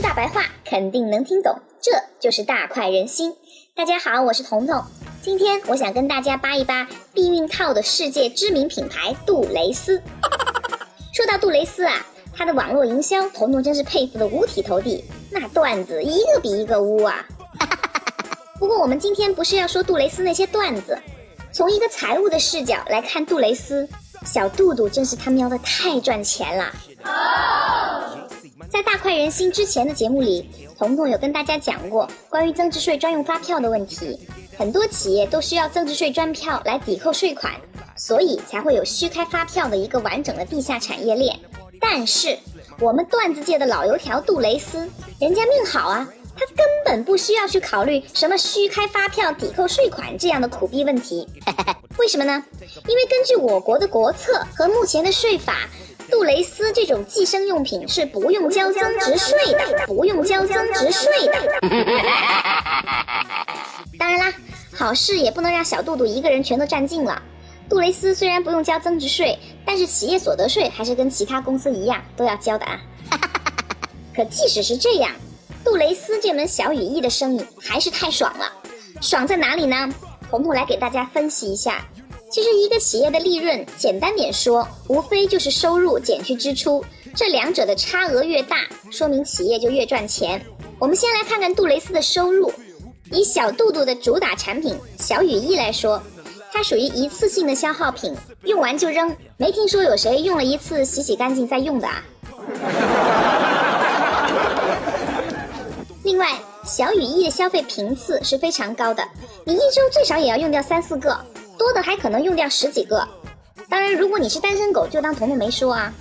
大白话，肯定能听懂，这就是大快人心。大家好，我是彤彤，今天我想跟大家扒一扒避孕套的世界知名品牌杜蕾斯。说到杜蕾斯啊，它的网络营销，彤彤真是佩服的五体投地，那段子一个比一个污啊。不过我们今天不是要说杜蕾斯那些段子，从一个财务的视角来看杜蕾斯，小杜杜真是他喵的太赚钱了。在大快人心之前的节目里，彤彤有跟大家讲过关于增值税专用发票的问题，很多企业都需要增值税专票来抵扣税款，所以才会有虚开发票的一个完整的地下产业链。但是我们段子界的老油条杜蕾斯，人家命好啊，他根本不需要去考虑什么虚开发票抵扣税款这样的苦逼问题。为什么呢？因为根据我国的国策和目前的税法，杜蕾斯这种计生用品是不用交增值税的，不用交增值税的。当然啦，好事也不能让小杜杜一个人全都占尽了。杜蕾斯虽然不用交增值税，但是企业所得税还是跟其他公司一样都要交的啊。可即使是这样，杜蕾斯这门小羽翼的生意还是太爽了。爽在哪里呢？彤彤来给大家分析一下。其实一个企业的利润，简单点说，无非就是收入减去支出，这两者的差额越大，说明企业就越赚钱。我们先来看看杜蕾斯的收入。以小杜杜的主打产品小羽翼来说，它属于一次性的消耗品，用完就扔，没听说有谁用了一次洗洗干净再用的啊。另外，小羽翼的消费频次是非常高的，你一周最少也要用掉3-4个，多的还可能用掉10几个。当然，如果你是单身狗，就当彤彤没说啊。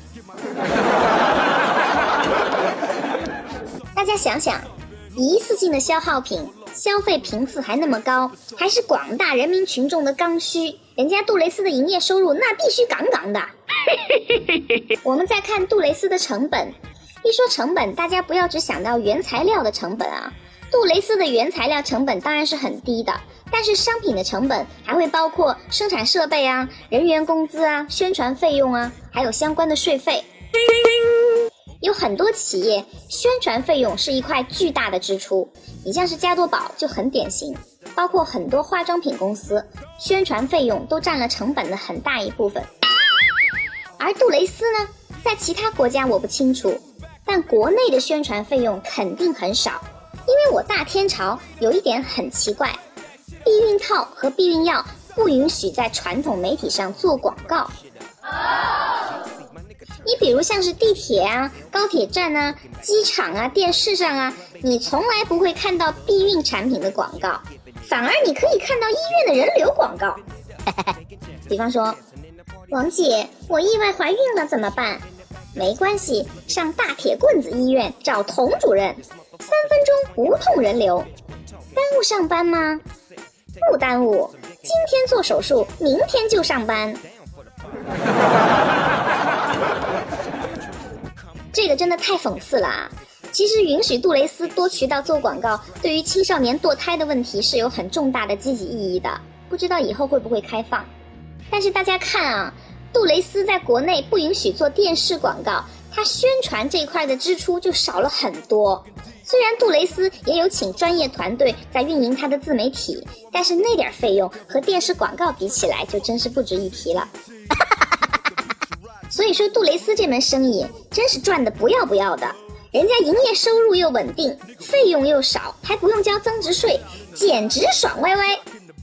大家想想，一次性的消耗品，消费频次还那么高，还是广大人民群众的刚需，人家杜蕾斯的营业收入那必须杠杠的。我们再看杜蕾斯的成本，一说成本，大家不要只想到原材料的成本啊。杜蕾斯的原材料成本当然是很低的，但是商品的成本还会包括生产设备啊、人员工资啊、宣传费用啊，还有相关的税费。有很多企业宣传费用是一块巨大的支出，你像是加多宝就很典型，包括很多化妆品公司，宣传费用都占了成本的很大一部分。而杜蕾斯呢，在其他国家我不清楚，但国内的宣传费用肯定很少。因为我大天朝有一点很奇怪，避孕套和避孕药不允许在传统媒体上做广告。你比如像是地铁啊、高铁站啊、机场啊、电视上啊，你从来不会看到避孕产品的广告，反而你可以看到医院的人流广告。比方说，王姐，我意外怀孕了怎么办？没关系，上大铁棍子医院找童主任，3分钟无痛人流。耽误上班吗？不耽误，今天做手术，明天就上班。这个真的太讽刺了啊！其实允许杜蕾斯多渠道做广告，对于青少年堕胎的问题是有很重大的积极意义的，不知道以后会不会开放。但是大家看啊，杜蕾斯在国内不允许做电视广告，它宣传这一块的支出就少了很多。虽然杜蕾斯也有请专业团队在运营它的自媒体，但是那点费用和电视广告比起来就真是不值一提了。所以说杜蕾斯这门生意真是赚得不要不要的，人家营业收入又稳定，费用又少，还不用交增值税，简直爽歪歪。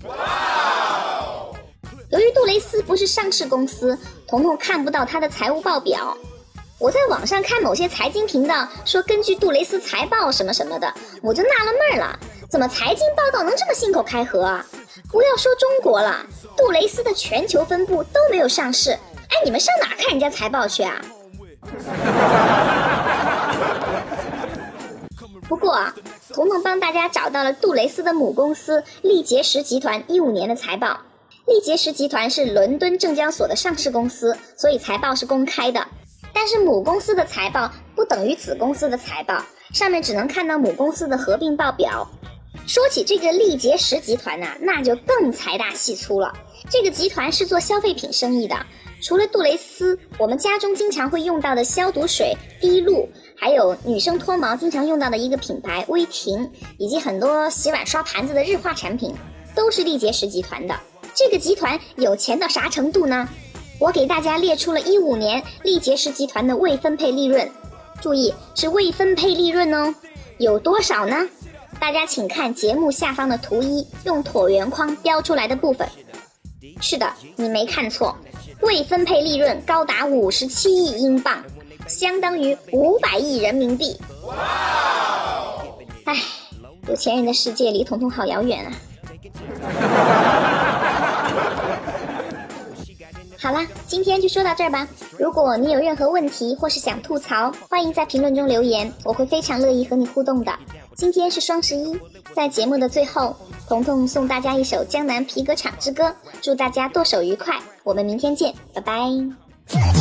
由于杜蕾斯不是上市公司，彤彤看不到它的财务报表。我在网上看某些财经频道说根据杜蕾斯财报什么什么的，我就纳了闷了，怎么财经报道能这么信口开河啊？不要说中国了，杜蕾斯的全球分部都没有上市，哎，你们上哪看人家财报去啊？不过啊，彤彤帮大家找到了杜蕾斯的母公司力捷时集团15年的财报。力捷时集团是伦敦证交所的上市公司，所以财报是公开的。但是母公司的财报不等于子公司的财报，上面只能看到母公司的合并报表。说起这个力捷时集团啊，那就更财大气粗了。这个集团是做消费品生意的，除了杜蕾斯，我们家中经常会用到的消毒水、滴露， 还有女生脱毛经常用到的一个品牌薇婷，以及很多洗碗刷盘子的日化产品，都是力杰石集团的。这个集团有钱到啥程度呢？我给大家列出了15年力杰石集团的未分配利润，注意是未分配利润哦，有多少呢？大家请看节目下方的图1，用椭圆框标出来的部分。是的，你没看错，未分配利润高达57亿英镑，相当于500亿人民币。唉，有钱人的世界离彤彤好遥远啊。好啦，今天就说到这儿吧。如果你有任何问题或是想吐槽，欢迎在评论中留言，我会非常乐意和你互动的。今天是双11，在节目的最后，彤彤送大家一首江南皮革厂之歌，祝大家剁手愉快，我们明天见，拜拜。